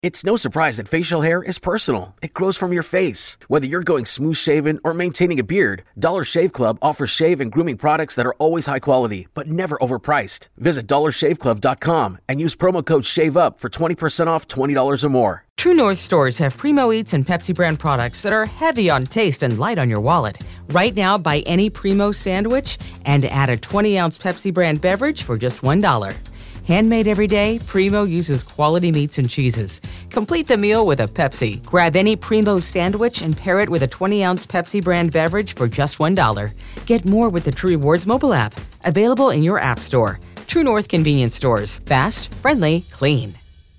It's no surprise that facial hair is personal. It grows from your face. Whether you're going smooth shaven or maintaining a beard, Dollar Shave Club offers shave and grooming products that are always high quality, but never overpriced. Visit dollarshaveclub.com and use promo code SHAVEUP for 20% off $20 or more. True North stores have Primo Eats and Pepsi brand products that are heavy on taste and light on your wallet. Right now, buy any Primo sandwich and add a 20-ounce Pepsi brand beverage for just $1. Handmade every day, Primo uses quality meats and cheeses. Complete the meal with a Pepsi. Grab any Primo sandwich and pair it with a 20-ounce Pepsi brand beverage for just $1. Get more with the True Rewards mobile app. Available in your app store. True North convenience stores. Fast, friendly, clean.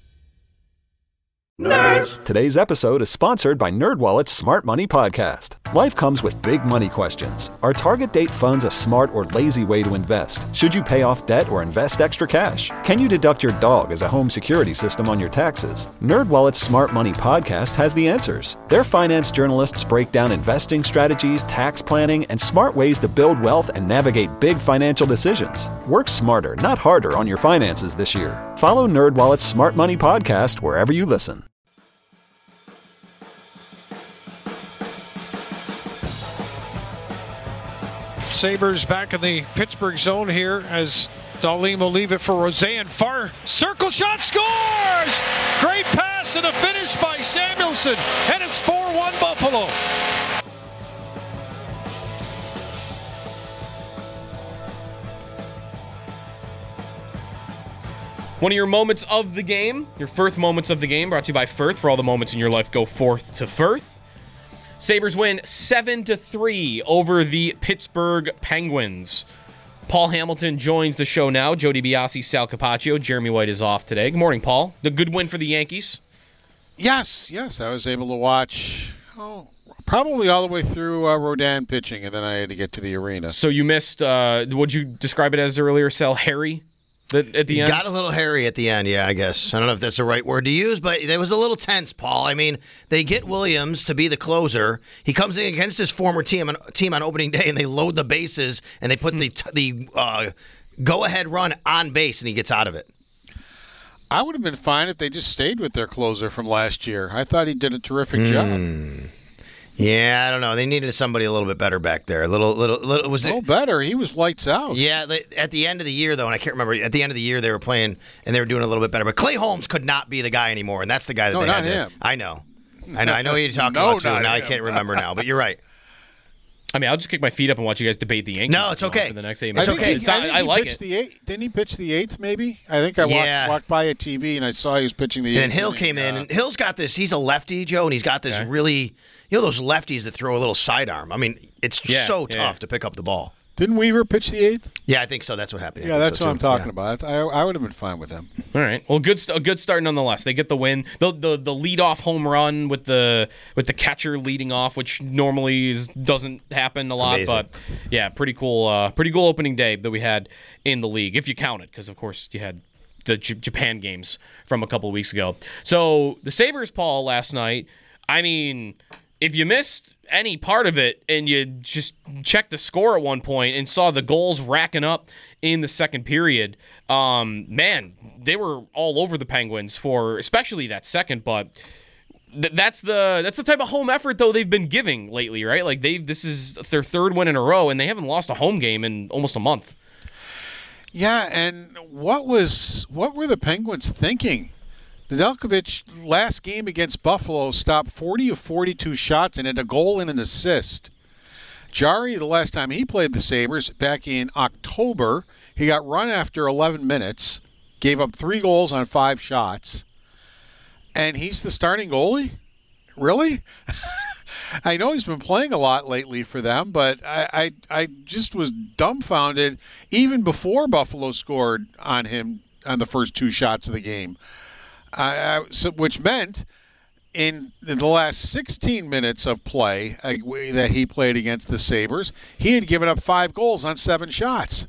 Nerds! Today's episode is sponsored by NerdWallet's Smart Money Podcast. Life comes with big money questions. Are target date funds a smart or lazy way to invest? Should you pay off debt or invest extra cash? Can you deduct your dog as a home security system on your taxes? NerdWallet's Smart Money Podcast has the answers. Their finance journalists break down investing strategies, tax planning, and smart ways to build wealth and navigate big financial decisions. Work smarter, not harder on your finances this year. Follow NerdWallet's Smart Money Podcast wherever you listen. Sabres back in the Pittsburgh zone here as Dahlin will leave it for Roseanne. Far circle shot, scores! Great pass and a finish by Samuelson, and it's 4-1 Buffalo. One of your moments of the game, your Firth moments of the game, brought to you by Firth. For all the moments in your life, go forth to Firth. Sabres win 7-3 over the Pittsburgh Penguins. Paul Hamilton joins the show now. Joe DiBiase, Sal Capaccio. Jeremy White is off today. Good morning, Paul. The good win for the Yankees? Yes. I was able to watch probably all the way through Rodin pitching, and then I had to get to the arena. So you missed, would you describe it as earlier, Sal, Harry? At the end? Got a little hairy at the end, yeah, I guess. I don't know if that's the right word to use, but it was a little tense, Paul. I mean, they get Williams to be the closer. He comes in against his former team on opening day, and they load the bases, and they put the go-ahead run on base, and he gets out of it. I would have been fine if they just stayed with their closer from last year. I thought he did a terrific job. Yeah, I don't know. They needed somebody a little bit better back there. A little better. He was lights out. Yeah, at the end of the year, though, and I can't remember, at the end of the year they were playing, and they were doing a little bit better. But Clay Holmes could not be the guy anymore, and that's the guy that they had. No, not him. I know who you're talking about, too. Now I can't remember now, but you're right. I mean, I'll just kick my feet up and watch you guys debate the Yankees. No, it's okay. For the next 8 minutes. It's okay. I like it. Didn't he pitch the eighth, maybe? I think I walked by a TV, and I saw he was pitching the eighth. And Hill came in, and Hill's got this. He's a lefty, Joe, and he's got this really... You know those lefties that throw a little sidearm? I mean, it's so tough to pick up the ball. Didn't Weaver pitch the eighth? Yeah, I think so. That's what happened. Yeah, that's what I'm talking about. I would have been fine with him. All right. Well, a good start nonetheless. They get the win. The leadoff home run with the catcher leading off, which normally doesn't happen a lot. Amazing. But yeah, pretty cool opening day that we had in the league, if you count it, because of course you had the Japan games from a couple of weeks ago. So the Sabres, Paul, last night. I mean, if you missed any part of it and you just checked the score at one point and saw the goals racking up in the second period, man, they were all over the Penguins for especially that second. But that's the type of home effort though they've been giving lately, right? Like this is their third win in a row, and they haven't lost a home game in almost a month. Yeah, and what were the Penguins thinking? Nedeljkovic, last game against Buffalo, stopped 40 of 42 shots and had a goal and an assist. Jarry, the last time he played the Sabres, back in October, he got run after 11 minutes, gave up 3 goals on 5 shots, and he's the starting goalie? Really? I know he's been playing a lot lately for them, but I just was dumbfounded even before Buffalo scored on him on the first 2 shots of the game. Which meant in the last 16 minutes of play that he played against the Sabres, he had given up 5 goals on 7 shots.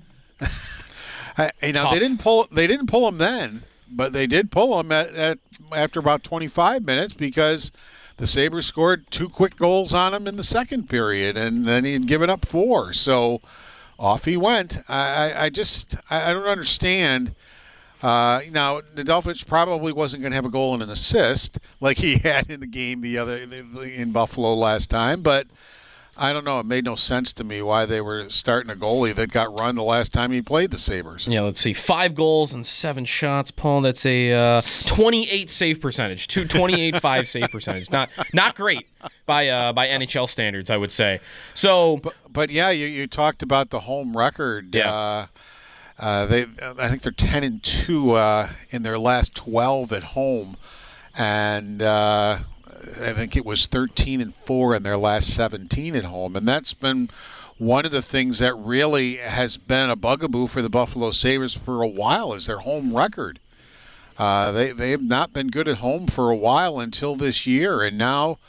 Now they didn't pull him then, but they did pull him after about 25 minutes because the Sabres scored 2 quick goals on him in the second period, and then he had given up 4. So off he went. I don't understand Now, Nedeljkovic probably wasn't going to have a goal and an assist like he had in the game in Buffalo last time, but I don't know. It made no sense to me why they were starting a goalie that got run the last time he played the Sabres. Yeah, let's see. 5 goals and 7 shots, Paul. That's a 28 save percentage. 28.5 save percentage. Not great by NHL standards, I would say. So, but yeah, you talked about the home record. Yeah. I think they're 10-2 in their last 12 at home, and I think it was 13-4 in their last 17 at home, and that's been one of the things that really has been a bugaboo for the Buffalo Sabres for a while is their home record. They have not been good at home for a while until this year, and now,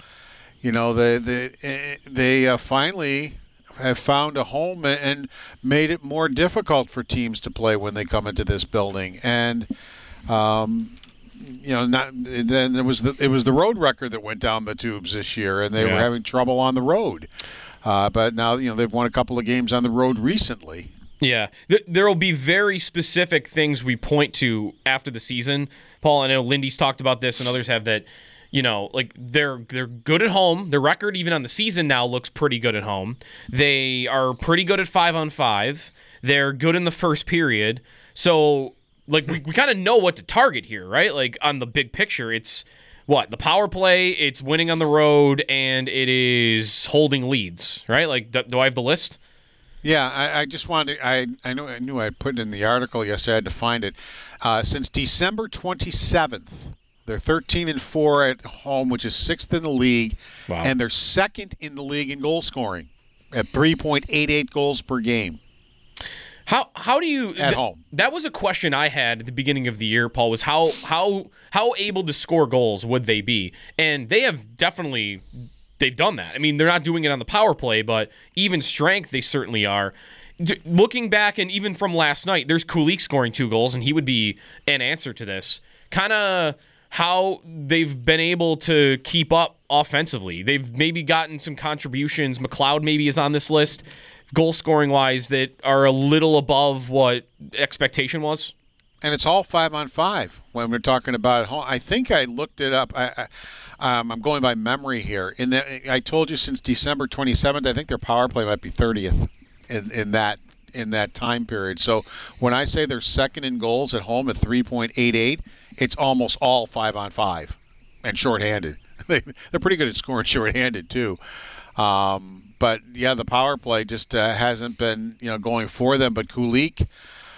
they finally have found a home and made it more difficult for teams to play when they come into this building, and. Then it was the road record that went down the tubes this year, and they were having trouble on the road. But now they've won a couple of games on the road recently. Yeah, there will be very specific things we point to after the season. Paul, I know Lindy's talked about this, and others have that. They're good at home. Their record, even on the season now, looks pretty good at home. They are pretty good at 5-on-5. They're good in the first period. So. We kind of know what to target here, right? Like, on the big picture, it's what? The power play, it's winning on the road, and it is holding leads, right? Like, do I have the list? Yeah, I just wanted to, I knew I put it in the article yesterday. I had to find it. Since December 27th, they're 13-4 at home, which is 6th in the league, wow. And they're 2nd in the league in goal scoring at 3.88 goals per game. How do you at home? That was a question I had at the beginning of the year, Paul, was how able to score goals would they be? And they have they've done that. I mean, they're not doing it on the power play, but even strength they certainly are. Looking back, and even from last night, there's Kulich scoring 2 goals, and he would be an answer to this. Kind of how they've been able to keep up offensively. They've maybe gotten some contributions. McLeod maybe is on this list. Goal scoring wise, that are a little above what expectation was, and it's all 5-on-5 when we're talking about at home. I think I looked it up. I'm going by memory here. I told you since December 27th, I think their power play might be 30th in that time period. So when I say they're 2nd in goals at home at 3.88, it's almost all 5-on-5 and shorthanded. They're pretty good at scoring shorthanded too. But, yeah, the power play just hasn't been, going for them. But Kulich,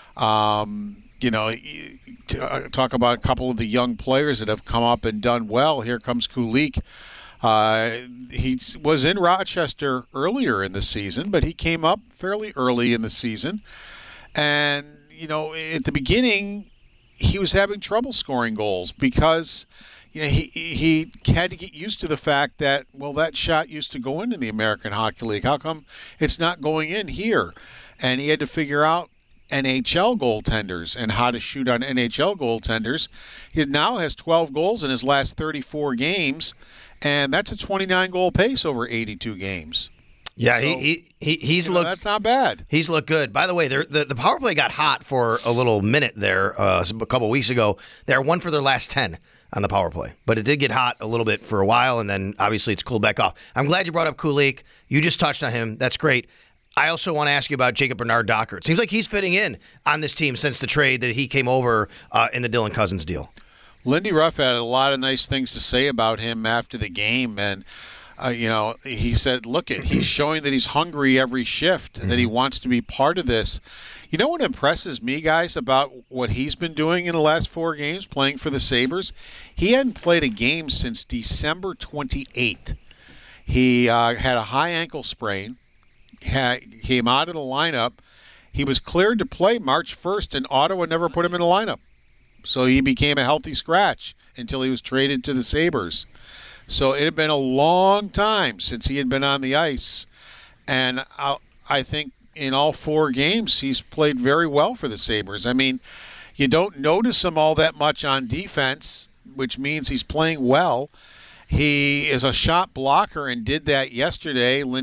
talk about a couple of the young players that have come up and done well. Here comes Kulich. He was in Rochester earlier in the season, but he came up fairly early in the season. And, at the beginning, he was having trouble scoring goals because – he had to get used to the fact that, that shot used to go into the American Hockey League. How come it's not going in here? And he had to figure out NHL goaltenders and how to shoot on NHL goaltenders. He now has 12 goals in his last 34 games, and that's a 29-goal pace over 82 games. Yeah, so, he's looked. That's not bad. He's looked good. By the way, the power play got hot for a little minute there a couple weeks ago. They're 1 for their last 10. On the power play. But it did get hot a little bit for a while, and then obviously it's cooled back off. I'm glad you brought up Kulich. You just touched on him. That's great. I also want to ask you about Jacob Bernard-Docker. It seems like he's fitting in on this team since the trade that he came over in the Dylan Cousins deal. Lindy Ruff had a lot of nice things to say about him after the game, and he said, he's showing that he's hungry every shift, and that he wants to be part of this. You know what impresses me, guys, about what he's been doing in the last 4 games, playing for the Sabres? He hadn't played a game since December 28th. He had a high ankle sprain, came out of the lineup. He was cleared to play March 1st, and Ottawa never put him in the lineup. So he became a healthy scratch until he was traded to the Sabres. So it had been a long time since he had been on the ice. And I think in all 4 games, he's played very well for the Sabres. I mean, you don't notice him all that much on defense, which means he's playing well. He is a shot blocker and did that yesterday. Lindy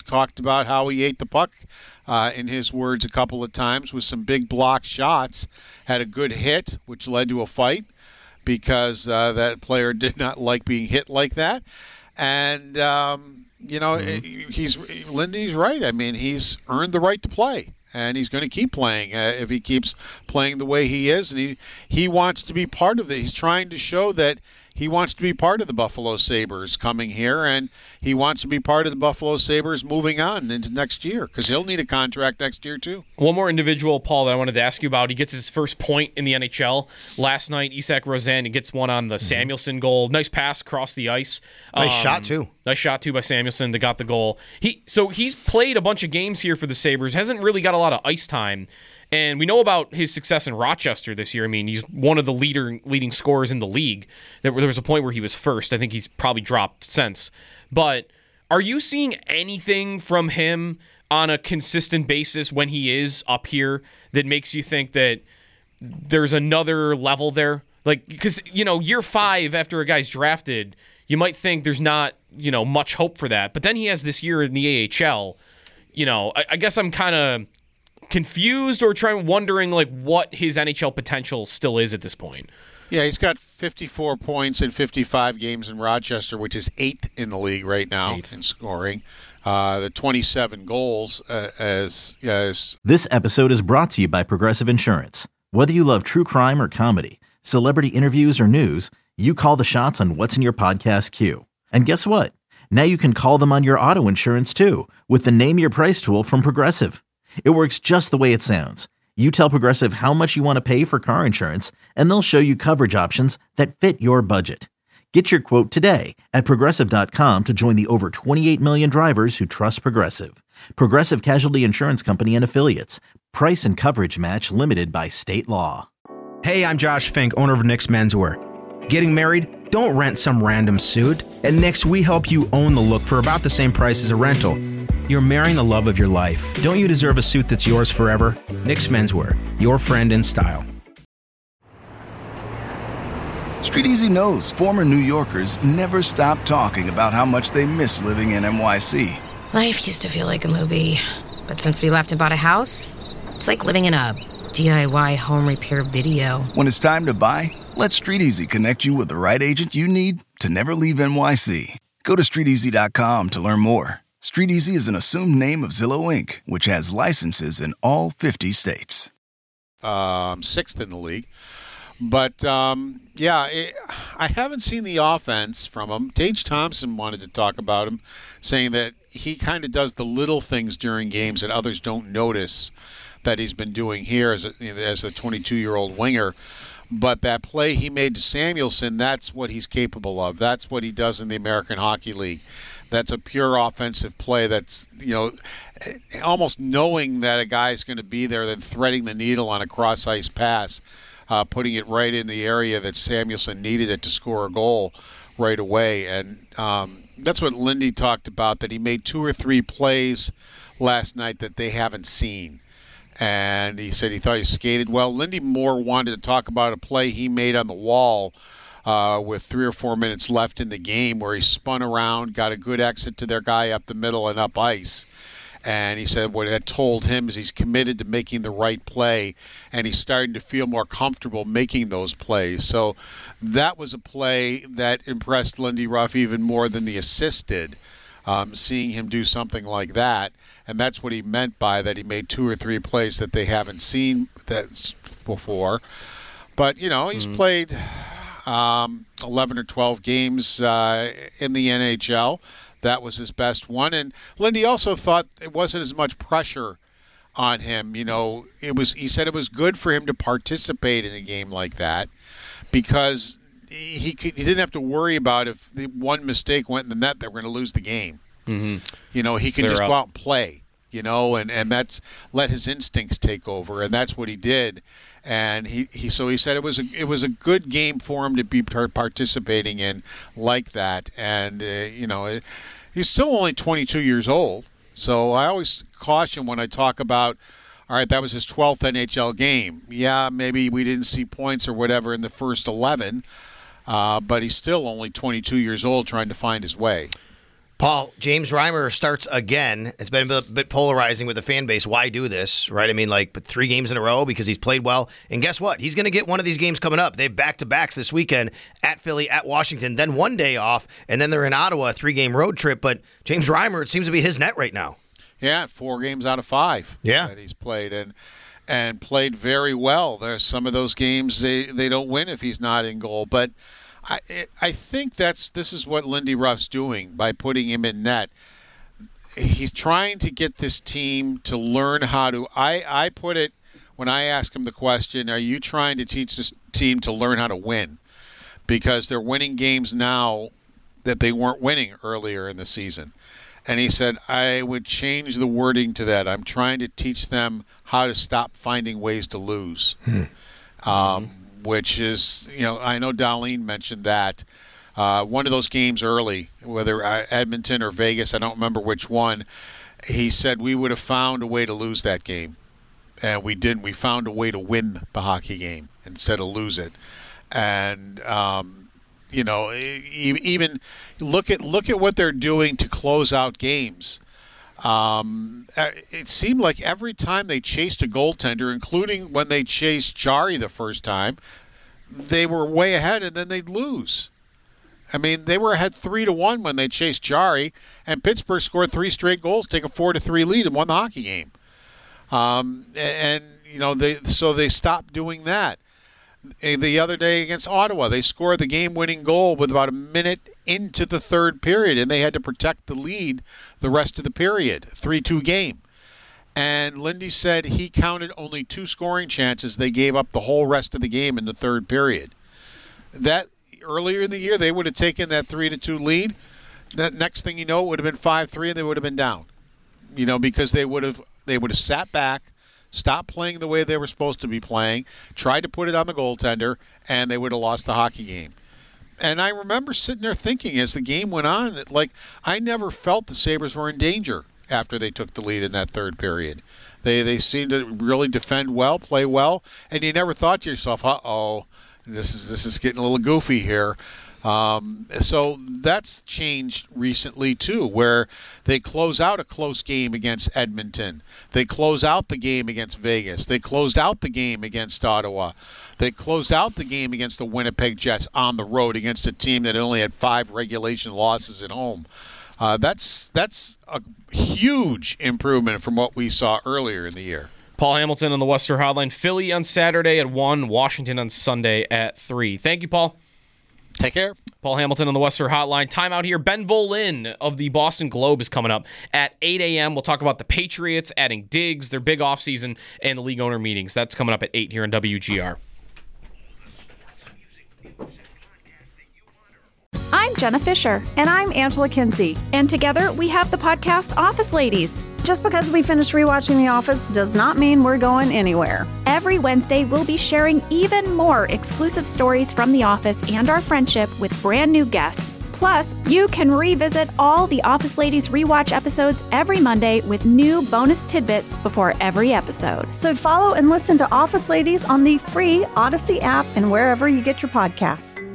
talked about how he ate the puck, in his words, a couple of times with some big block shots. Had a good hit, which led to a fight because that player did not like being hit like that. And, Lindy's right. I mean, he's earned the right to play. And he's going to keep playing if he keeps playing the way he is. And he wants to be part of it. He's trying to show that he wants to be part of the Buffalo Sabres coming here, and he wants to be part of the Buffalo Sabres moving on into next year because he'll need a contract next year too. One more individual, Paul, that I wanted to ask you about. He gets his first point in the NHL last night. Isak Rosén, he gets one on the Samuelsson goal. Nice pass across the ice. Nice shot too. Nice shot too by Samuelsson that got the goal. He's played a bunch of games here for the Sabres. Hasn't really got a lot of ice time. And we know about his success in Rochester this year. I mean, he's one of the leading scorers in the league. There was a point where he was first. I think he's probably dropped since. But are you seeing anything from him on a consistent basis when he is up here that makes you think that there's another level there? Like, because, year 5 after a guy's drafted, you might think there's not, much hope for that. But then he has this year in the AHL. I guess I'm kind of confused or wondering like what his NHL potential still is at this point. Yeah, he's got 54 points in 55 games in Rochester, which is 8th in the league right now in scoring. The 27 goals as This episode is brought to you by Progressive Insurance. Whether you love true crime or comedy, celebrity interviews or news, you call the shots on what's in your podcast queue. And guess what? Now you can call them on your auto insurance too with the Name Your Price tool from Progressive. It works just the way it sounds. You tell Progressive how much you want to pay for car insurance, and they'll show you coverage options that fit your budget. Get your quote today at Progressive.com to join the over 28 million drivers who trust Progressive. Progressive Casualty Insurance Company and Affiliates. Price and coverage match limited by state law. Hey, I'm Josh Fink, owner of Nick's Menswear. Getting married? Don't rent some random suit. At Nick's, we help you own the look for about the same price as a rental. You're marrying the love of your life. Don't you deserve a suit that's yours forever? Nick's Menswear, your friend in style. Street Easy knows former New Yorkers never stop talking about how much they miss living in NYC. Life used to feel like a movie, but since we left and bought a house, it's like living in a DIY home repair video. When it's time to buy, let Street Easy connect you with the right agent you need to never leave NYC. Go to StreetEasy.com to learn more. Street Easy is an assumed name of Zillow Inc., which has licenses in all 50 states. 6th in the league. But, I haven't seen the offense from him. Tage Thompson wanted to talk about him, saying that he kind of does the little things during games that others don't notice that he's been doing here as a 22-year-old winger. But that play he made to Samuelsson, that's what he's capable of. That's what he does in the American Hockey League. That's a pure offensive play that's, almost knowing that a guy's going to be there, then threading the needle on a cross-ice pass, putting it right in the area that Samuelsson needed it to score a goal right away. And that's what Lindy talked about, that he made 2 or 3 plays last night that they haven't seen. And he said he thought he skated well. Lindy Moore wanted to talk about a play he made on the wall with 3 or 4 minutes left in the game where he spun around, got a good exit to their guy up the middle and up ice. And he said what that told him is he's committed to making the right play, and he's starting to feel more comfortable making those plays. So that was a play that impressed Lindy Ruff even more than the assist did, seeing him do something like that. And that's what he meant by that he made 2 or 3 plays that they haven't seen that before. But, he's played 11 or 12 games in the NHL. That was his best one. And Lindy also thought it wasn't as much pressure on him. He said it was good for him to participate in a game like that because he didn't have to worry about if the one mistake went in the net that we're going to lose the game. Mm-hmm. He can just go out and play, and that's let his instincts take over, and that's what he did. And he said it was a good game for him to be participating in like that. And he's still only 22 years old, so I always caution when I talk about, all right, that was his 12th NHL game. Yeah, maybe we didn't see points or whatever in the first 11, but he's still only 22 years old trying to find his way. Paul, James Reimer starts again. It's been a bit polarizing with the fan base. Why do this, right? I mean, but 3 games in a row because he's played well. And guess what? He's going to get one of these games coming up. They have back-to-backs this weekend at Philly, at Washington, then 1 day off, and then they're in Ottawa, a 3-game road trip. But James Reimer, it seems to be his net right now. Yeah, 4 games out of 5 that he's played, and played very well. There's some of those games they don't win if he's not in goal. But I think this is what Lindy Ruff's doing by putting him in net. He's trying to get this team to learn how to. I put it when I ask him the question: are you trying to teach this team to learn how to win? Because they're winning games now that they weren't winning earlier in the season. And he said, I would change the wording to that. I'm trying to teach them how to stop finding ways to lose. Which is, I know Darlene mentioned that. One of those games early, whether Edmonton or Vegas, I don't remember which one, he said we would have found a way to lose that game. And we didn't. We found a way to win the hockey game instead of lose it. And, even look at what they're doing to close out games. It seemed like every time they chased a goaltender, including when they chased Jari the first time, they were way ahead and then they'd lose. I mean, they were ahead 3-1 when they chased Jari, and Pittsburgh scored 3 straight goals, take a 4-3 lead, and won the hockey game. So they stopped doing that. The other day against Ottawa, they scored the game-winning goal with about a minute into the third period, and they had to protect the lead the rest of the period, 3-2 game. And Lindy said he counted only 2 scoring chances. They gave up the whole rest of the game in the third period. That earlier in the year, they would have taken that 3-2 lead. That next thing you know, it would have been 5-3, and they would have been down. Because they would have sat back, stopped playing the way they were supposed to be playing, tried to put it on the goaltender, and they would have lost the hockey game. And I remember sitting there thinking as the game went on that, I never felt the Sabres were in danger after they took the lead in that third period. They seemed to really defend well, play well, and you never thought to yourself, uh-oh, this is getting a little goofy here. So that's changed recently, too, where they close out a close game against Edmonton. They close out the game against Vegas. They closed out the game against Ottawa. They closed out the game against the Winnipeg Jets on the road against a team that only had 5 regulation losses at home. That's a huge improvement from what we saw earlier in the year. Paul Hamilton on the Western Hotline. Philly on Saturday at 1, Washington on Sunday at 3. Thank you, Paul. Take care. Paul Hamilton on the Western Hotline. Time out here. Ben Volin of the Boston Globe is coming up at 8 a.m. We'll talk about the Patriots adding Diggs, their big offseason, and the league owner meetings. That's coming up at 8 here on WGR. I'm Jenna Fisher. And I'm Angela Kinsey. And together we have the podcast Office Ladies. Just because we finished rewatching The Office does not mean we're going anywhere. Every Wednesday, we'll be sharing even more exclusive stories from The Office and our friendship with brand new guests. Plus, you can revisit all the Office Ladies rewatch episodes every Monday with new bonus tidbits before every episode. So follow and listen to Office Ladies on the free Odyssey app and wherever you get your podcasts.